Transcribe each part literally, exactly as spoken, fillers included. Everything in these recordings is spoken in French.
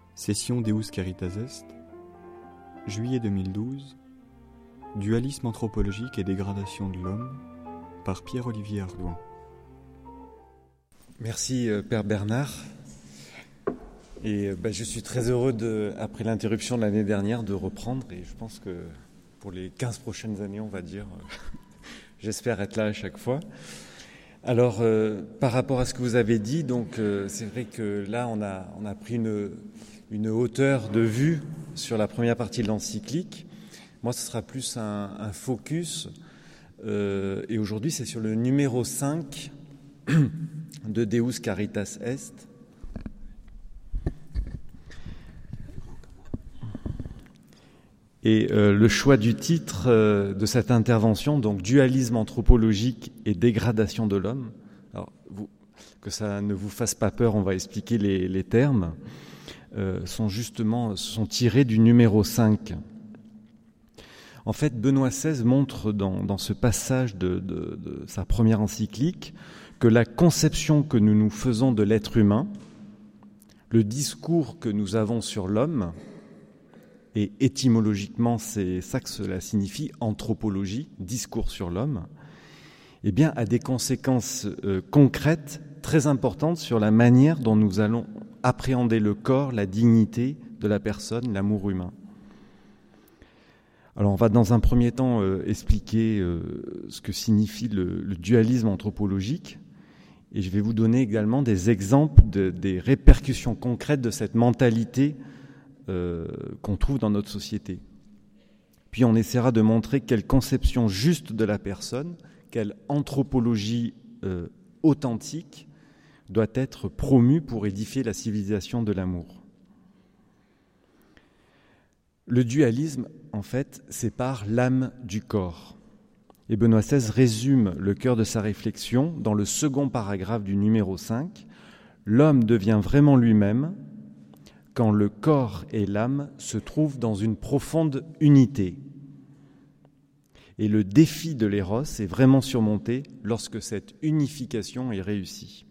Session Deus Caritas Est, juillet deux mille douze, Dualisme anthropologique et dégradation de l'homme, par Pierre-Olivier Ardouin. Merci Père Bernard. Et ben, je suis très heureux, de, après l'interruption de l'année dernière, de reprendre. Et je pense que pour les quinze prochaines années, on va dire, j'espère être là à chaque fois. Alors, euh, par rapport à ce que vous avez dit, donc euh, c'est vrai que là, on a, on a pris une, une hauteur de vue sur la première partie de l'encyclique. Moi, ce sera plus un, un focus. Euh, et aujourd'hui, c'est sur le numéro cinq de Deus Caritas Est. Et euh, le choix du titre euh, de cette intervention, donc dualisme anthropologique et dégradation de l'homme. Alors, vous, que ça ne vous fasse pas peur, on va expliquer les, les termes. Euh, sont justement sont tirés du numéro cinq. En fait, Benoît seize montre dans, dans ce passage de, de, de sa première encyclique que la conception que nous nous faisons de l'être humain, le discours que nous avons sur l'homme, et étymologiquement, c'est ça que cela signifie, anthropologie, discours sur l'homme, eh bien, a des conséquences euh, concrètes très importantes sur la manière dont nous allons appréhender le corps, la dignité de la personne, l'amour humain. Alors, on va dans un premier temps euh, expliquer euh, ce que signifie le, le dualisme anthropologique, et je vais vous donner également des exemples de, des répercussions concrètes de cette mentalité Euh, qu'on trouve dans notre société. Puis on essaiera de montrer quelle conception juste de la personne, quelle anthropologie euh, authentique doit être promue pour édifier la civilisation de l'amour. Le dualisme, en fait, sépare l'âme du corps. Et Benoît seize résume le cœur de sa réflexion dans le second paragraphe du numéro cinq. L'homme devient vraiment lui-même quand le corps et l'âme se trouvent dans une profonde unité. Et le défi de l'éros est vraiment surmonté lorsque cette unification est réussie.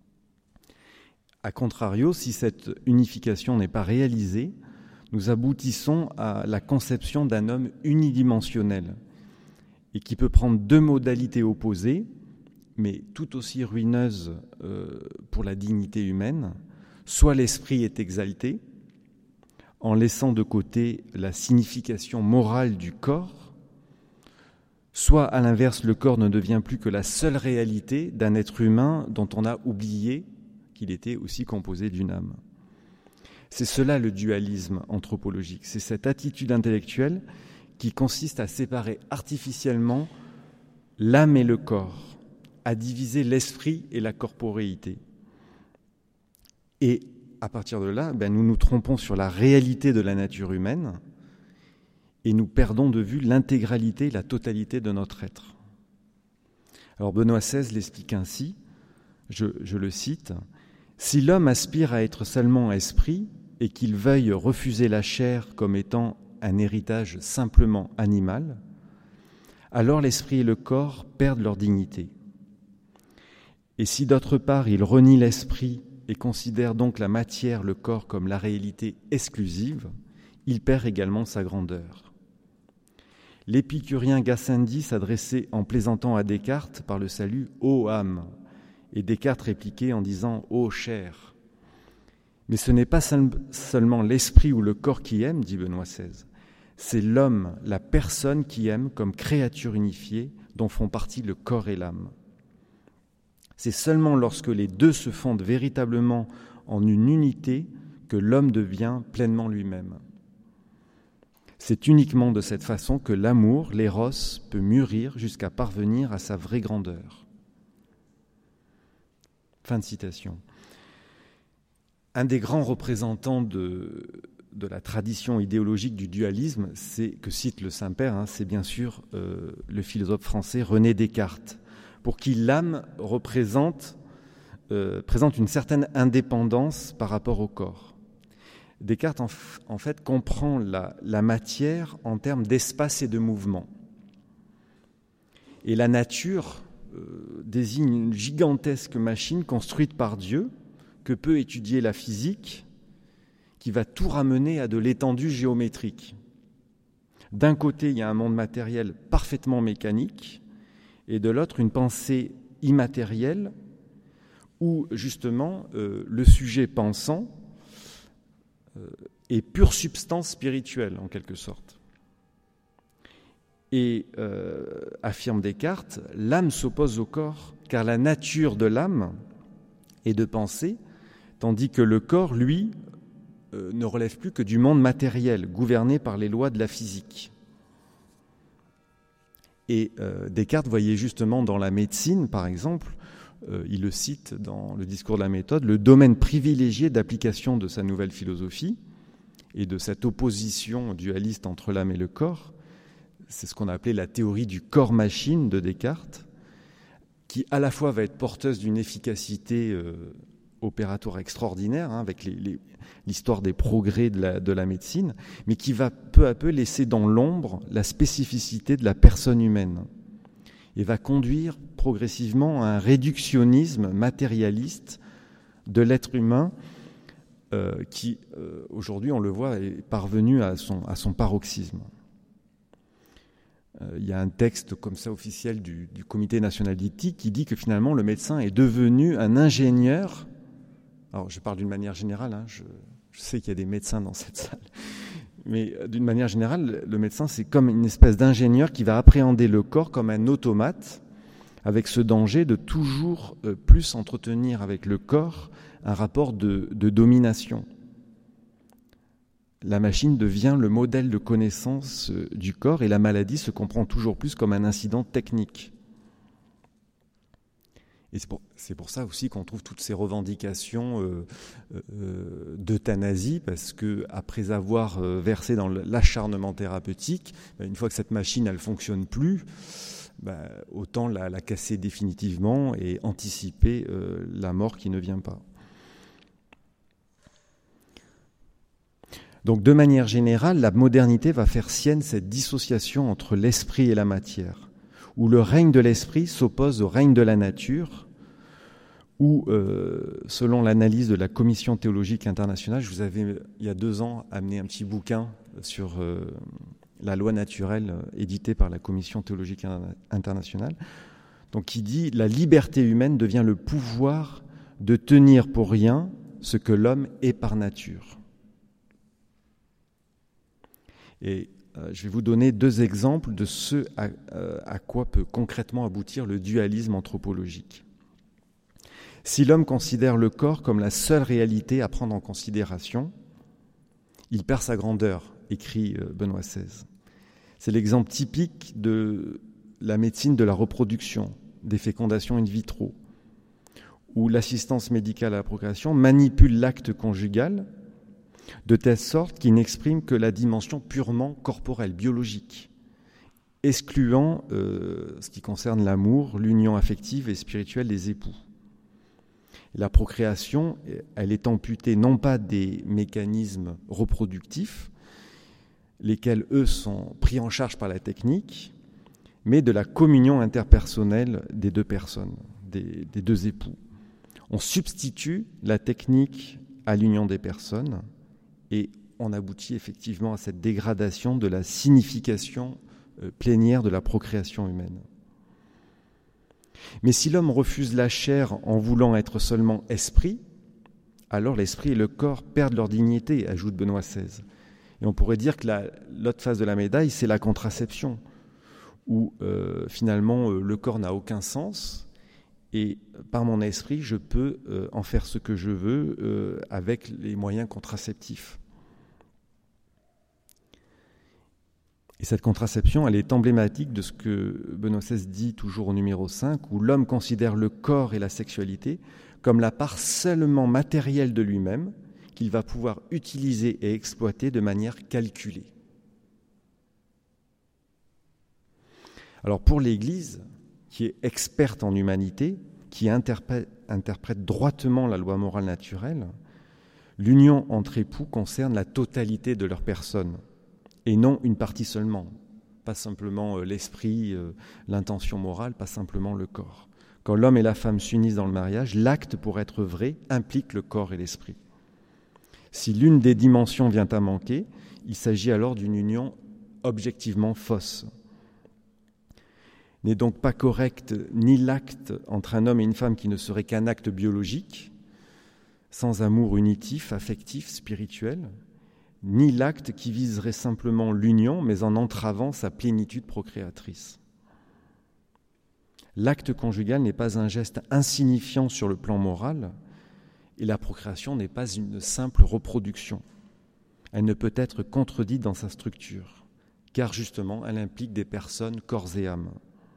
A contrario, si cette unification n'est pas réalisée, nous aboutissons à la conception d'un homme unidimensionnel et qui peut prendre deux modalités opposées, mais tout aussi ruineuses euh, pour la dignité humaine. Soit l'esprit est exalté, en laissant de côté la signification morale du corps, soit à l'inverse, le corps ne devient plus que la seule réalité d'un être humain dont on a oublié qu'il était aussi composé d'une âme. C'est cela le dualisme anthropologique, c'est cette attitude intellectuelle qui consiste à séparer artificiellement l'âme et le corps, à diviser l'esprit et la corporéité. Et à partir de là, ben, nous nous trompons sur la réalité de la nature humaine et nous perdons de vue l'intégralité, la totalité de notre être. Alors Benoît seize l'explique ainsi, je, je le cite, « Si l'homme aspire à être seulement esprit et qu'il veuille refuser la chair comme étant un héritage simplement animal, alors l'esprit et le corps perdent leur dignité. Et si d'autre part il renie l'esprit et considère donc la matière, le corps, comme la réalité exclusive, il perd également sa grandeur. » L'épicurien Gassendi s'adressait en plaisantant à Descartes par le salut « ô âme », et Descartes répliquait en disant « ô chair ». Mais ce n'est pas seulement l'esprit ou le corps qui aime, dit Benoît seize, c'est l'homme, la personne qui aime comme créature unifiée dont font partie le corps et l'âme. C'est seulement lorsque les deux se fondent véritablement en une unité que l'homme devient pleinement lui-même. C'est uniquement de cette façon que l'amour, l'éros, peut mûrir jusqu'à parvenir à sa vraie grandeur. Fin de citation. Un des grands représentants de, de la tradition idéologique du dualisme, c'est, que cite le Saint-Père, hein, c'est bien sûr euh, le philosophe français René Descartes, pour qui l'âme représente, euh, présente une certaine indépendance par rapport au corps. Descartes, en, f- en fait, comprend la, la matière en termes d'espace et de mouvement. Et la nature euh, désigne une gigantesque machine construite par Dieu que peut étudier la physique, qui va tout ramener à de l'étendue géométrique. D'un côté, il y a un monde matériel parfaitement mécanique, et de l'autre, une pensée immatérielle, où justement euh, le sujet pensant euh, est pure substance spirituelle, en quelque sorte. Et, euh, affirme Descartes, l'âme s'oppose au corps, car la nature de l'âme est de penser, tandis que le corps, lui, euh, ne relève plus que du monde matériel, gouverné par les lois de la physique. Et euh, Descartes voyait justement dans la médecine, par exemple, euh, il le cite dans le discours de la méthode, le domaine privilégié d'application de sa nouvelle philosophie et de cette opposition dualiste entre l'âme et le corps. C'est ce qu'on a appelé la théorie du corps-machine de Descartes, qui à la fois va être porteuse d'une efficacité euh, opératoire extraordinaire, hein, avec les, les, l'histoire des progrès de la, de la médecine, mais qui va peu à peu laisser dans l'ombre la spécificité de la personne humaine et va conduire progressivement à un réductionnisme matérialiste de l'être humain euh, qui, euh, aujourd'hui, on le voit, est parvenu à son, à son paroxysme. Il y a un texte comme ça officiel du, du Comité national d'éthique qui dit que finalement le médecin est devenu un ingénieur. Alors je parle d'une manière générale, hein, je, je sais qu'il y a des médecins dans cette salle, mais d'une manière générale, le médecin c'est comme une espèce d'ingénieur qui va appréhender le corps comme un automate, avec ce danger de toujours plus entretenir avec le corps un rapport de, de domination. La machine devient le modèle de connaissance du corps et la maladie se comprend toujours plus comme un incident technique. Et c'est pour, c'est pour ça aussi qu'on trouve toutes ces revendications euh, euh, d'euthanasie, parce que après avoir versé dans l'acharnement thérapeutique, une fois que cette machine elle fonctionne plus, bah, autant la, la casser définitivement et anticiper euh, la mort qui ne vient pas. Donc, de manière générale, la modernité va faire sienne cette dissociation entre l'esprit et la matière, où le règne de l'esprit s'oppose au règne de la nature, où, euh, selon l'analyse de la Commission théologique internationale, je vous avais, il y a deux ans, amené un petit bouquin sur euh, la loi naturelle euh, édité par la Commission théologique internationale, donc qui dit « La liberté humaine devient le pouvoir de tenir pour rien ce que l'homme est par nature ». Et euh, je vais vous donner deux exemples de ce à, euh, à quoi peut concrètement aboutir le dualisme anthropologique. Si l'homme considère le corps comme la seule réalité à prendre en considération, il perd sa grandeur, écrit euh, Benoît seize. C'est l'exemple typique de la médecine de la reproduction, des fécondations in vitro, où l'assistance médicale à la procréation manipule l'acte conjugal de telle sorte qu'il n'exprime que la dimension purement corporelle, biologique, excluant euh, ce qui concerne l'amour, l'union affective et spirituelle des époux. La procréation, elle est amputée non pas des mécanismes reproductifs, lesquels, eux, sont pris en charge par la technique, mais de la communion interpersonnelle des deux personnes, des, des deux époux. On substitue la technique à l'union des personnes, et on aboutit effectivement à cette dégradation de la signification plénière de la procréation humaine. Mais si l'homme refuse la chair en voulant être seulement esprit, alors l'esprit et le corps perdent leur dignité, ajoute Benoît seize. Et on pourrait dire que la, l'autre face de la médaille, c'est la contraception, où euh, finalement euh, le corps n'a aucun sens, et par mon esprit, je peux euh, en faire ce que je veux euh, avec les moyens contraceptifs. Et cette contraception, elle est emblématique de ce que Benoît seize dit toujours au numéro cinq, où l'homme considère le corps et la sexualité comme la part seulement matérielle de lui-même qu'il va pouvoir utiliser et exploiter de manière calculée. Alors pour l'Église, qui est experte en humanité, qui interprète, interprète droitement la loi morale naturelle, l'union entre époux concerne la totalité de leur personne, et non une partie seulement, pas simplement l'esprit, l'intention morale, pas simplement le corps. Quand l'homme et la femme s'unissent dans le mariage, l'acte, pour être vrai, implique le corps et l'esprit. Si l'une des dimensions vient à manquer, il s'agit alors d'une union objectivement fausse. N'est donc pas correct ni l'acte entre un homme et une femme qui ne serait qu'un acte biologique, sans amour unitif, affectif, spirituel, ni l'acte qui viserait simplement l'union, mais en entravant sa plénitude procréatrice. L'acte conjugal n'est pas un geste insignifiant sur le plan moral, et la procréation n'est pas une simple reproduction. Elle ne peut être contredite dans sa structure, car justement, elle implique des personnes, corps et âme.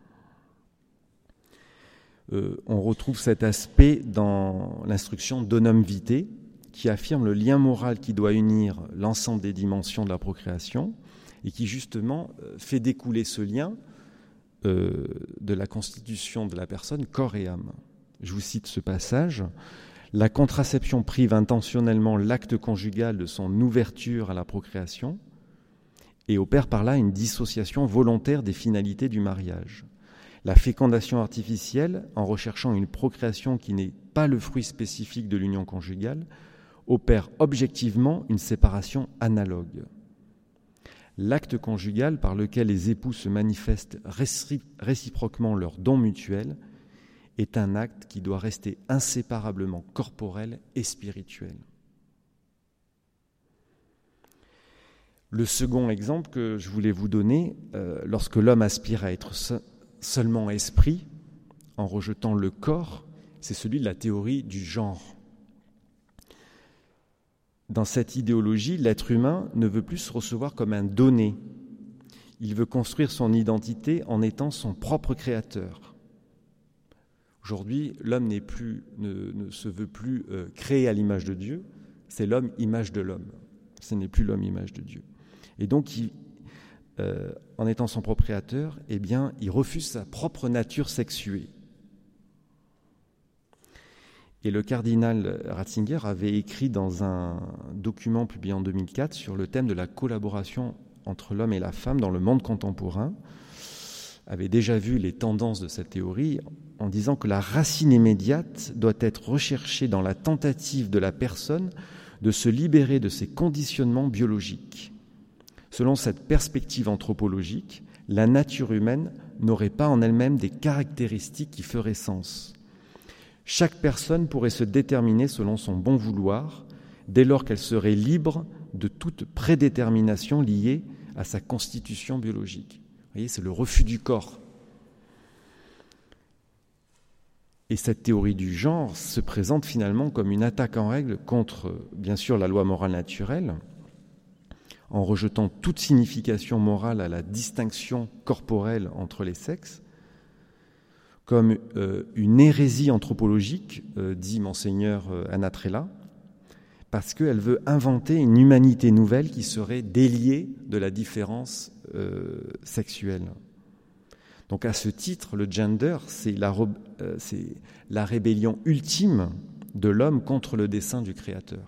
Euh, on retrouve cet aspect dans l'instruction Donum Vitae, qui affirme le lien moral qui doit unir l'ensemble des dimensions de la procréation et qui justement fait découler ce lien euh, de la constitution de la personne, corps et âme. Je vous cite ce passage. « La contraception prive intentionnellement l'acte conjugal de son ouverture à la procréation et opère par là une dissociation volontaire des finalités du mariage. La fécondation artificielle, en recherchant une procréation qui n'est pas le fruit spécifique de l'union conjugale, opère objectivement une séparation analogue. L'acte conjugal par lequel les époux se manifestent réciproquement leurs dons mutuels est un acte qui doit rester inséparablement corporel et spirituel. » Le second exemple que je voulais vous donner, euh, lorsque l'homme aspire à être se- seulement esprit, en rejetant le corps, c'est celui de la théorie du genre. Dans cette idéologie, l'être humain ne veut plus se recevoir comme un donné. Il veut construire son identité en étant son propre créateur. Aujourd'hui, l'homme n'est plus, ne, ne se veut plus euh, créer à l'image de Dieu, c'est l'homme image de l'homme. Ce n'est plus l'homme image de Dieu. Et donc, il, euh, en étant son propre créateur, eh bien, il refuse sa propre nature sexuée. Et le cardinal Ratzinger avait écrit dans un document publié en deux mille quatre sur le thème de la collaboration entre l'homme et la femme dans le monde contemporain, avait déjà vu les tendances de cette théorie en disant que la racine immédiate doit être recherchée dans la tentative de la personne de se libérer de ses conditionnements biologiques. Selon cette perspective anthropologique, la nature humaine n'aurait pas en elle-même des caractéristiques qui feraient sens. Chaque personne pourrait se déterminer selon son bon vouloir, dès lors qu'elle serait libre de toute prédétermination liée à sa constitution biologique. Vous voyez, c'est le refus du corps. Et cette théorie du genre se présente finalement comme une attaque en règle contre, bien sûr, la loi morale naturelle, en rejetant toute signification morale à la distinction corporelle entre les sexes, comme euh, une hérésie anthropologique, euh, dit Monseigneur euh, Anatrella, parce qu'elle veut inventer une humanité nouvelle qui serait déliée de la différence euh, sexuelle. Donc à ce titre, le gender, c'est la, euh, c'est la rébellion ultime de l'homme contre le dessein du Créateur.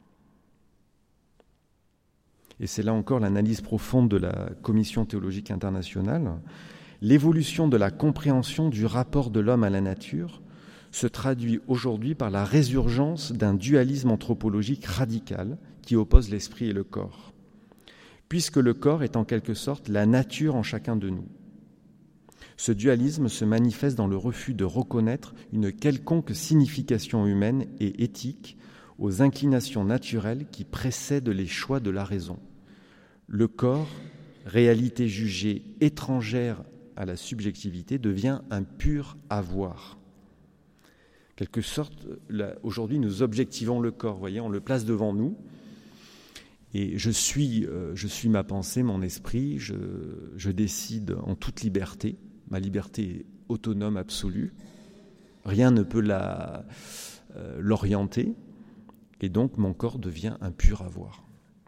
Et c'est là encore l'analyse profonde de la Commission théologique internationale. L'évolution de la compréhension du rapport de l'homme à la nature se traduit aujourd'hui par la résurgence d'un dualisme anthropologique radical qui oppose l'esprit et le corps, puisque le corps est en quelque sorte la nature en chacun de nous. Ce dualisme se manifeste dans le refus de reconnaître une quelconque signification humaine et éthique aux inclinations naturelles qui précèdent les choix de la raison. Le corps, réalité jugée étrangère à la subjectivité, devient un pur avoir. Quelque sorte, là, aujourd'hui, nous objectivons le corps, voyez, on le place devant nous, et je suis, euh, je suis ma pensée, mon esprit, je, je décide en toute liberté, ma liberté est autonome absolue, rien ne peut la, euh, l'orienter, et donc mon corps devient un pur avoir.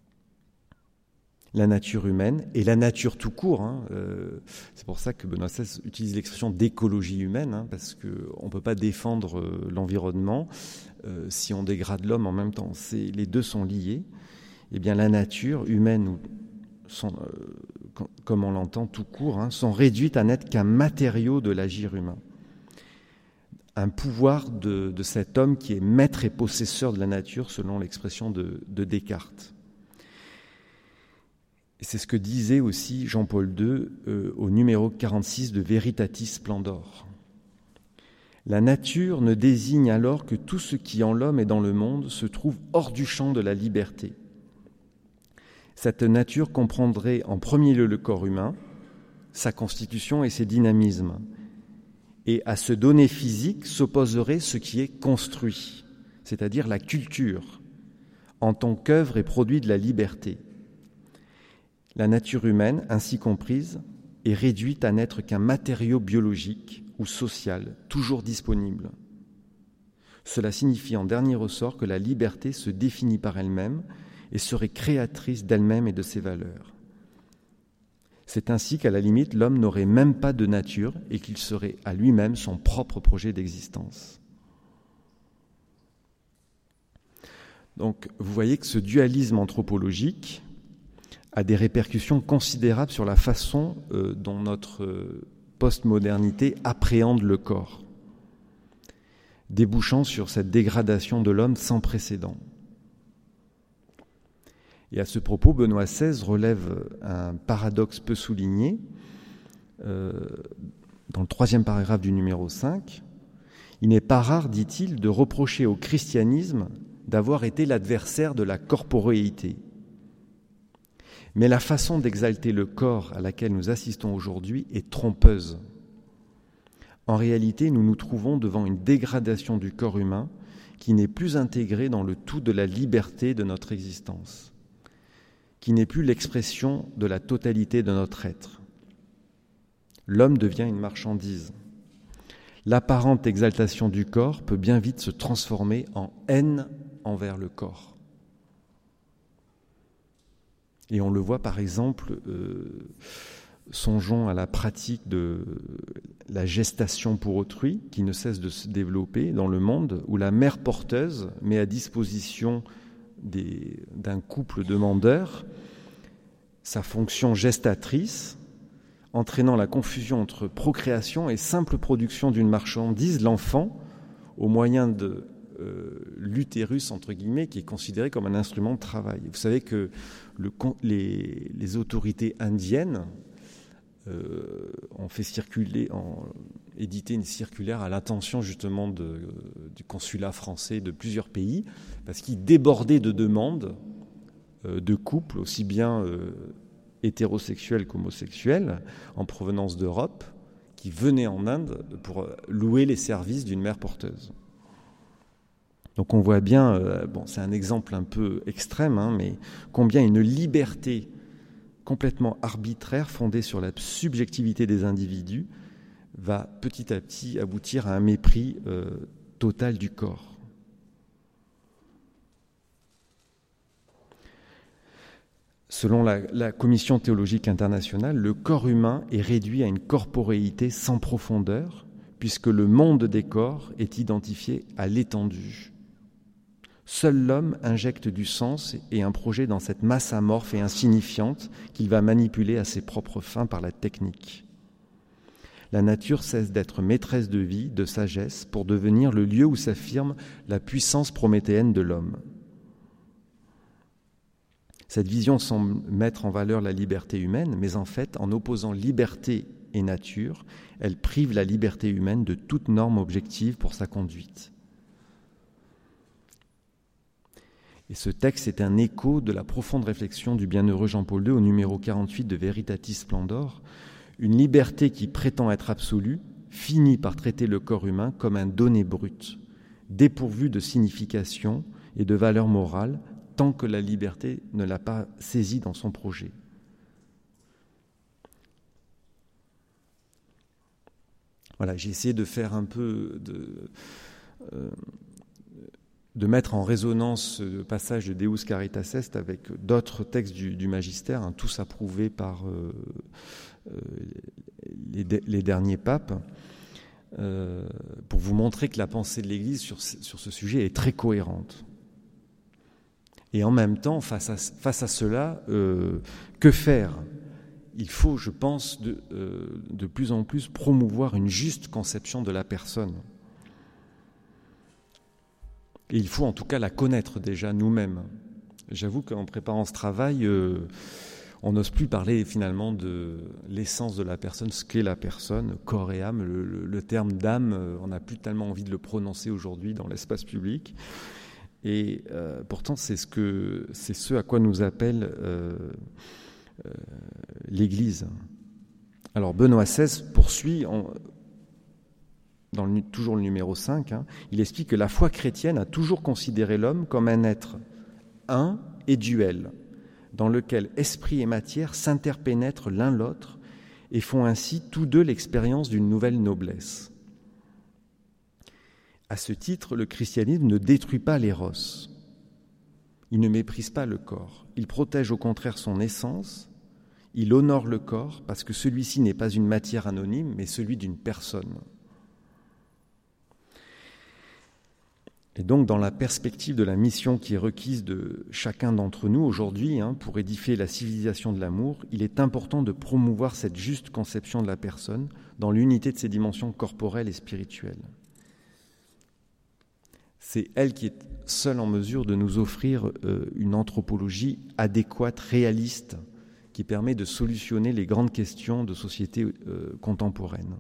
La nature humaine et la nature tout court. Hein, euh, c'est pour ça que Benoît seize utilise l'expression d'écologie humaine, hein, parce qu'on ne peut pas défendre euh, l'environnement euh, si on dégrade l'homme en même temps. C'est, les deux sont liés. Eh bien, la nature humaine, sont, euh, comme on l'entend tout court, hein, sont réduites à n'être qu'un matériau de l'agir humain. un pouvoir de, de cet homme qui est maître et possesseur de la nature, selon l'expression de, de Descartes. Et c'est ce que disait aussi Jean-Paul deux euh, au numéro quarante-six de Veritatis Splendor. La nature ne désigne alors que tout ce qui en l'homme et dans le monde se trouve hors du champ de la liberté. Cette nature comprendrait en premier lieu le corps humain, sa constitution et ses dynamismes. Et à ce donné physique s'opposerait ce qui est construit, c'est-à-dire la culture, en tant qu'œuvre et produit de la liberté. La nature humaine, ainsi comprise, est réduite à n'être qu'un matériau biologique ou social, toujours disponible. Cela signifie en dernier ressort que la liberté se définit par elle-même et serait créatrice d'elle-même et de ses valeurs. C'est ainsi qu'à la limite, l'homme n'aurait même pas de nature et qu'il serait à lui-même son propre projet d'existence. Donc, vous voyez que ce dualisme anthropologique a des répercussions considérables sur la façon euh, dont notre euh, postmodernité appréhende le corps, débouchant sur cette dégradation de l'homme sans précédent. Et à ce propos, Benoît seize relève un paradoxe peu souligné euh, dans le troisième paragraphe du numéro cinq. Il n'est pas rare, dit-il, de reprocher au christianisme d'avoir été l'adversaire de la corporéité. Mais la façon d'exalter le corps à laquelle nous assistons aujourd'hui est trompeuse. En réalité, nous nous trouvons devant une dégradation du corps humain qui n'est plus intégré dans le tout de la liberté de notre existence, qui n'est plus l'expression de la totalité de notre être. L'homme devient une marchandise. L'apparente exaltation du corps peut bien vite se transformer en haine envers le corps. Et on le voit par exemple, euh, songeons à la pratique de la gestation pour autrui, qui ne cesse de se développer dans le monde, où la mère porteuse met à disposition des, d'un couple demandeur sa fonction gestatrice, entraînant la confusion entre procréation et simple production d'une marchandise, l'enfant, au moyen de euh, l'utérus, entre guillemets, qui est considéré comme un instrument de travail. Vous savez que le, les, les autorités indiennes euh, ont fait circuler, ont édité une circulaire à l'attention justement de, du consulat français de plusieurs pays, parce qu'ils débordaient de demandes euh, de couples, aussi bien euh, hétérosexuels qu'homosexuels, en provenance d'Europe, qui venaient en Inde pour louer les services d'une mère porteuse. Donc on voit bien, euh, bon, c'est un exemple un peu extrême, hein, mais combien une liberté complètement arbitraire, fondée sur la subjectivité des individus, va petit à petit aboutir à un mépris euh, total du corps. Selon la, la Commission théologique internationale, le corps humain est réduit à une corporéité sans profondeur, puisque le monde des corps est identifié à l'étendue. Seul l'homme injecte du sens et un projet dans cette masse amorphe et insignifiante qu'il va manipuler à ses propres fins par la technique. La nature cesse d'être maîtresse de vie, de sagesse, pour devenir le lieu où s'affirme la puissance prométhéenne de l'homme. Cette vision semble mettre en valeur la liberté humaine, mais en fait, en opposant liberté et nature, elle prive la liberté humaine de toute norme objective pour sa conduite. Et ce texte est un écho de la profonde réflexion du bienheureux Jean-Paul deux au numéro quarante-huit de Veritatis Splendor. Une liberté qui prétend être absolue finit par traiter le corps humain comme un donné brut, dépourvu de signification et de valeur morale, tant que la liberté ne l'a pas saisi dans son projet. Voilà, j'ai essayé de faire un peu de... Euh, de mettre en résonance ce passage de Deus Caritas Est avec d'autres textes du, du magistère, hein, tous approuvés par euh, euh, les, les derniers papes, euh, pour vous montrer que la pensée de l'Église sur, sur ce sujet est très cohérente. Et en même temps, face à, face à cela, euh, que faire ? Il faut, je pense, de, euh, de plus en plus promouvoir une juste conception de la personne. Et il faut en tout cas la connaître déjà nous-mêmes. J'avoue qu'en préparant ce travail, euh, on n'ose plus parler finalement de l'essence de la personne, ce qu'est la personne, corps et âme. Le, le, le terme d'âme, on n'a plus tellement envie de le prononcer aujourd'hui dans l'espace public. Et euh, pourtant, c'est ce, que, c'est ce à quoi nous appelle euh, euh, l'Église. Alors Benoît seize poursuit, en, dans le, toujours le numéro cinq, hein, il explique que la foi chrétienne a toujours considéré l'homme comme un être un et duel, dans lequel esprit et matière s'interpénètrent l'un l'autre et font ainsi tous deux l'expérience d'une nouvelle noblesse. À ce titre, le christianisme ne détruit pas l'éros. Il ne méprise pas le corps. Il protège au contraire son essence. Il honore le corps parce que celui-ci n'est pas une matière anonyme, mais celui d'une personne. Et donc, dans la perspective de la mission qui est requise de chacun d'entre nous aujourd'hui, hein, pour édifier la civilisation de l'amour, il est important de promouvoir cette juste conception de la personne dans l'unité de ses dimensions corporelles et spirituelles. C'est elle qui est seule en mesure de nous offrir euh, une anthropologie adéquate, réaliste, qui permet de solutionner les grandes questions de société euh, contemporaine.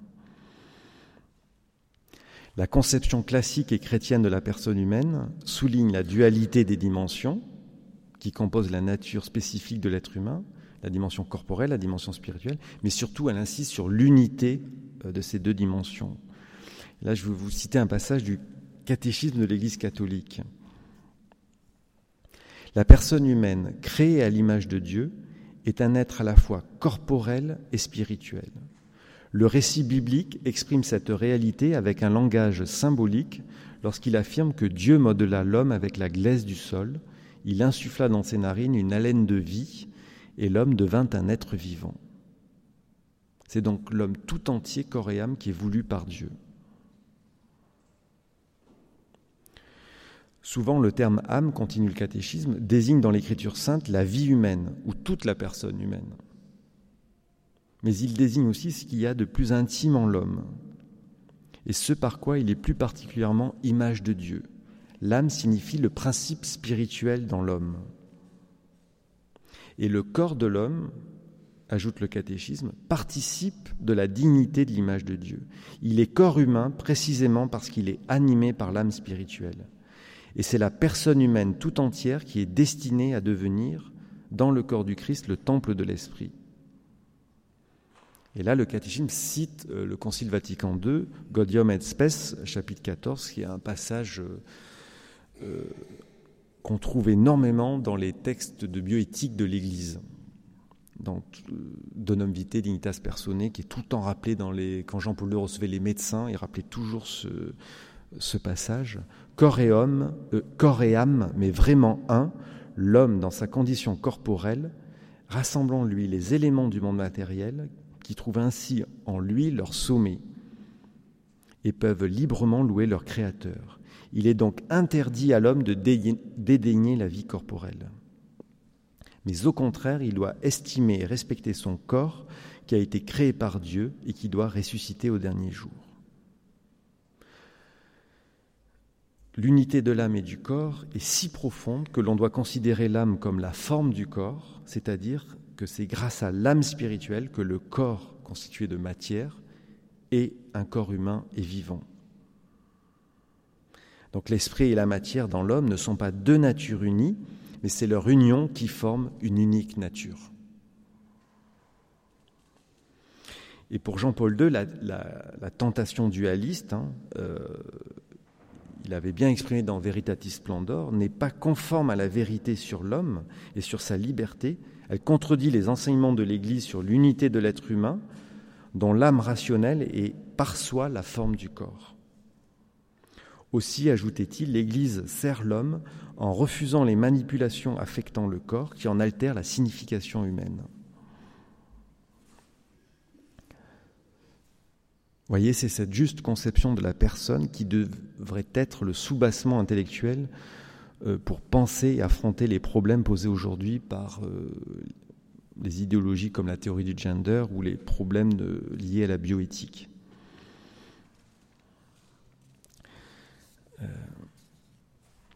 La conception classique et chrétienne de la personne humaine souligne la dualité des dimensions qui composent la nature spécifique de l'être humain, la dimension corporelle, la dimension spirituelle, mais surtout elle insiste sur l'unité de ces deux dimensions. Là, je vais vous citer un passage du catéchisme de l'Église catholique. La personne humaine, créée à l'image de Dieu, est un être à la fois corporel et spirituel. Le récit biblique exprime cette réalité avec un langage symbolique lorsqu'il affirme que Dieu modela l'homme avec la glaise du sol, il insuffla dans ses narines une haleine de vie et l'homme devint un être vivant. C'est donc l'homme tout entier, corps et âme, qui est voulu par Dieu. Souvent, le terme « âme », continue le catéchisme, désigne dans l'Écriture sainte la vie humaine ou toute la personne humaine. Mais il désigne aussi ce qu'il y a de plus intime en l'homme, et ce par quoi il est plus particulièrement image de Dieu. L'âme signifie le principe spirituel dans l'homme. Et le corps de l'homme, ajoute le catéchisme, participe de la dignité de l'image de Dieu. Il est corps humain précisément parce qu'il est animé par l'âme spirituelle. Et c'est la personne humaine tout entière qui est destinée à devenir, dans le corps du Christ, le temple de l'Esprit. Et là, le catéchisme cite euh, le Concile Vatican deux, Gaudium et Spes, chapitre quatorze, qui est un passage euh, euh, qu'on trouve énormément dans les textes de bioéthique de l'Église. Dans euh, Donum Vitae, Dignitas Personae, qui est tout le temps rappelé dans les... Quand Jean-Paul deux recevait les médecins, il rappelait toujours ce, ce passage. Corps et, homme, euh, corps et âme, mais vraiment un, l'homme dans sa condition corporelle, rassemblant en lui les éléments du monde matériel, qui trouvent ainsi en lui leur sommet et peuvent librement louer leur Créateur. Il est donc interdit à l'homme de dédaigner la vie corporelle. Mais au contraire, il doit estimer et respecter son corps qui a été créé par Dieu et qui doit ressusciter au dernier jour. L'unité de l'âme et du corps est si profonde que l'on doit considérer l'âme comme la forme du corps, c'est-à-dire que c'est grâce à l'âme spirituelle que le corps constitué de matière est un corps humain et vivant. Donc l'esprit et la matière dans l'homme ne sont pas deux natures unies, mais c'est leur union qui forme une unique nature. Et pour Jean-Paul deux, la, la, la tentation dualiste, hein, euh, il avait bien exprimé dans Veritatis Splendor, n'est pas conforme à la vérité sur l'homme et sur sa liberté. Elle contredit les enseignements de l'Église sur l'unité de l'être humain, dont l'âme rationnelle est par soi la forme du corps. Aussi, ajoutait-il, l'Église sert l'homme en refusant les manipulations affectant le corps qui en altèrent la signification humaine. Vous voyez, c'est cette juste conception de la personne qui devrait être le soubassement intellectuel pour penser et affronter les problèmes posés aujourd'hui par les idéologies comme la théorie du gender ou les problèmes de, liés à la bioéthique. Euh,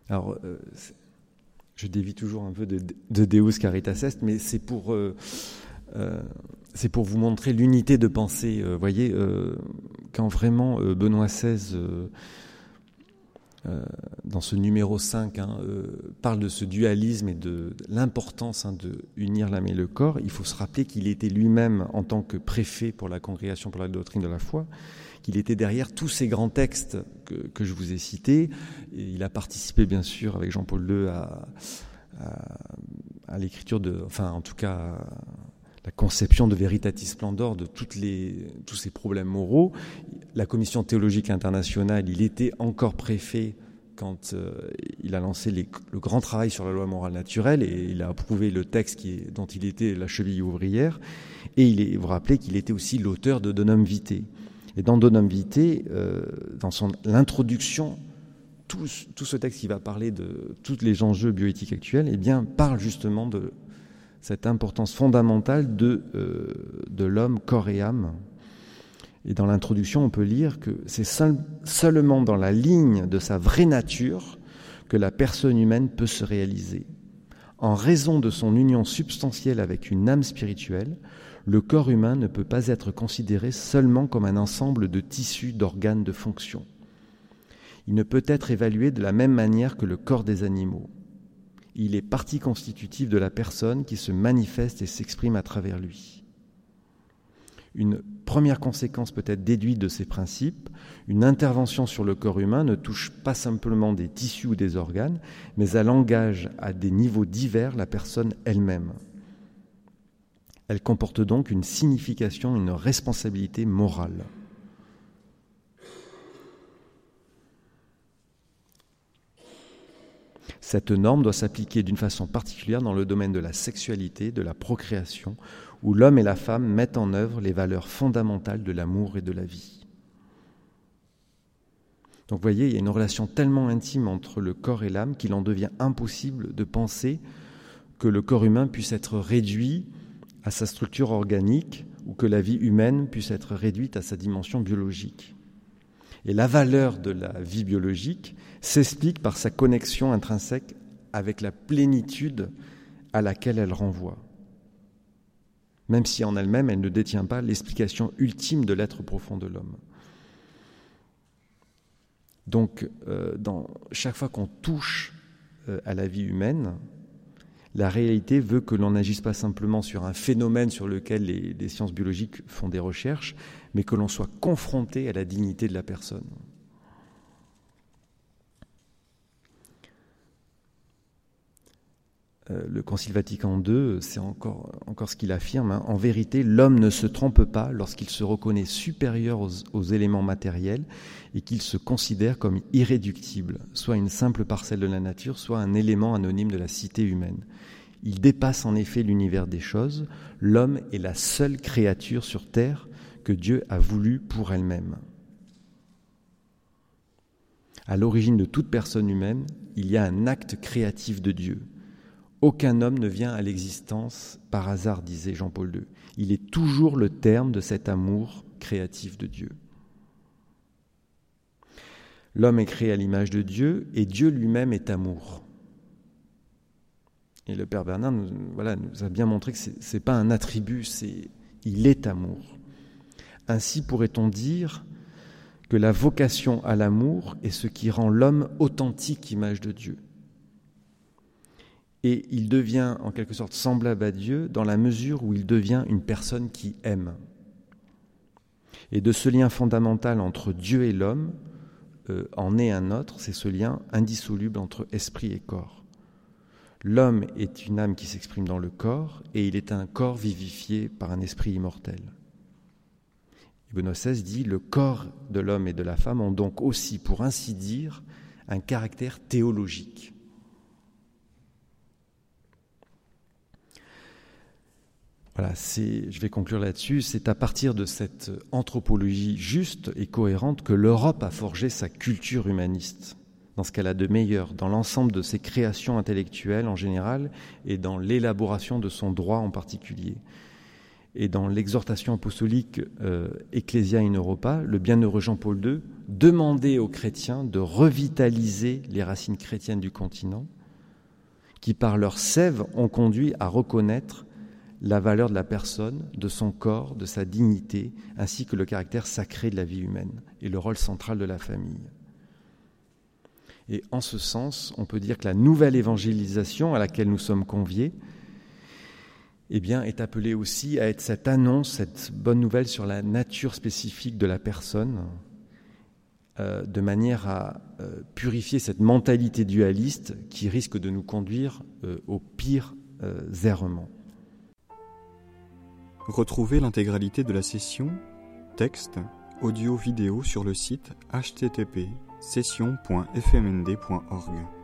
Alors, euh, je dévie toujours un peu de, de Deus Caritas Est, mais c'est pour, euh, euh, c'est pour vous montrer l'unité de pensée. Vous euh, voyez, euh, quand vraiment euh, Benoît seize, euh, euh, dans ce numéro cinq, hein, euh, parle de ce dualisme et de, de l'importance hein, de unir l'âme et le corps, il faut se rappeler qu'il était lui-même, en tant que préfet pour la Congrégation pour la doctrine de la foi, qu'il était derrière tous ces grands textes que, que je vous ai cités. Et il a participé, bien sûr, avec Jean-Paul deux à, à, à l'écriture de, enfin, en tout cas, à la conception de Veritatis Splendor de toutes les, tous ces problèmes moraux. La Commission théologique internationale, il était encore préfet quand euh, il a lancé les, le grand travail sur la loi morale naturelle et il a approuvé le texte qui est, dont il était la cheville ouvrière. Et il est, vous vous rappelez qu'il était aussi l'auteur de Donum Vitae. Et dans Donum Vitae, euh, dans son, l'introduction, tout, tout ce texte qui va parler de tous les enjeux bioéthiques actuels, eh bien, parle justement de cette importance fondamentale de, euh, de l'homme, corps et âme. Et dans l'introduction, on peut lire que c'est seul, seulement dans la ligne de sa vraie nature que la personne humaine peut se réaliser. En raison de son union substantielle avec une âme spirituelle, le corps humain ne peut pas être considéré seulement comme un ensemble de tissus, d'organes, de fonctions. Il ne peut être évalué de la même manière que le corps des animaux. Il est partie constitutive de la personne qui se manifeste et s'exprime à travers lui. Une première conséquence peut être déduite de ces principes. Une intervention sur le corps humain ne touche pas simplement des tissus ou des organes, mais elle engage à des niveaux divers la personne elle-même. Elle comporte donc une signification, une responsabilité morale. Cette norme doit s'appliquer d'une façon particulière dans le domaine de la sexualité, de la procréation, où l'homme et la femme mettent en œuvre les valeurs fondamentales de l'amour et de la vie. Donc vous voyez, il y a une relation tellement intime entre le corps et l'âme qu'il en devient impossible de penser que le corps humain puisse être réduit à sa structure organique ou que la vie humaine puisse être réduite à sa dimension biologique. Et la valeur de la vie biologique s'explique par sa connexion intrinsèque avec la plénitude à laquelle elle renvoie, même si en elle-même elle ne détient pas l'explication ultime de l'être profond de l'homme. Donc, euh, dans, chaque fois qu'on touche euh, à la vie humaine, la réalité veut que l'on n'agisse pas simplement sur un phénomène sur lequel les, les sciences biologiques font des recherches, mais que l'on soit confronté à la dignité de la personne. Euh, le Concile Vatican deux, c'est encore, encore ce qu'il affirme. Hein. En vérité, l'homme ne se trompe pas lorsqu'il se reconnaît supérieur aux, aux éléments matériels et qu'il se considère comme irréductible, soit une simple parcelle de la nature, soit un élément anonyme de la cité humaine. Il dépasse en effet l'univers des choses. L'homme est la seule créature sur terre que Dieu a voulu pour elle-même. À l'origine de toute personne humaine, il y a un acte créatif de Dieu. Aucun homme ne vient à l'existence par hasard, disait Jean-Paul deux. Il est toujours le terme de cet amour créatif de Dieu. L'homme est créé à l'image de Dieu et Dieu lui-même est amour. Et le Père Bernard nous, voilà, nous a bien montré que ce n'est pas un attribut, c'est, il est amour. Ainsi pourrait-on dire que la vocation à l'amour est ce qui rend l'homme authentique image de Dieu. Et il devient en quelque sorte semblable à Dieu dans la mesure où il devient une personne qui aime. Et de ce lien fondamental entre Dieu et l'homme euh, en est un autre, c'est ce lien indissoluble entre esprit et corps. L'homme est une âme qui s'exprime dans le corps et il est un corps vivifié par un esprit immortel. Et Benoît seize dit « Le corps de l'homme et de la femme ont donc aussi, pour ainsi dire, un caractère théologique. » Voilà, c'est, je vais conclure là-dessus. C'est à partir de cette anthropologie juste et cohérente que l'Europe a forgé sa culture humaniste, dans ce qu'elle a de meilleur, dans l'ensemble de ses créations intellectuelles en général et dans l'élaboration de son droit en particulier. Et dans l'exhortation apostolique euh, Ecclesia in Europa, le bienheureux Jean-Paul deux demandait aux chrétiens de revitaliser les racines chrétiennes du continent, qui par leur sève ont conduit à reconnaître la valeur de la personne, de son corps, de sa dignité, ainsi que le caractère sacré de la vie humaine et le rôle central de la famille. Et en ce sens, on peut dire que la nouvelle évangélisation à laquelle nous sommes conviés eh bien, est appelée aussi à être cette annonce, cette bonne nouvelle sur la nature spécifique de la personne, euh, de manière à euh, purifier cette mentalité dualiste qui risque de nous conduire euh, au pire euh, errement. Retrouvez l'intégralité de la session, texte, audio, vidéo sur le site h t t p session point f m n d point org.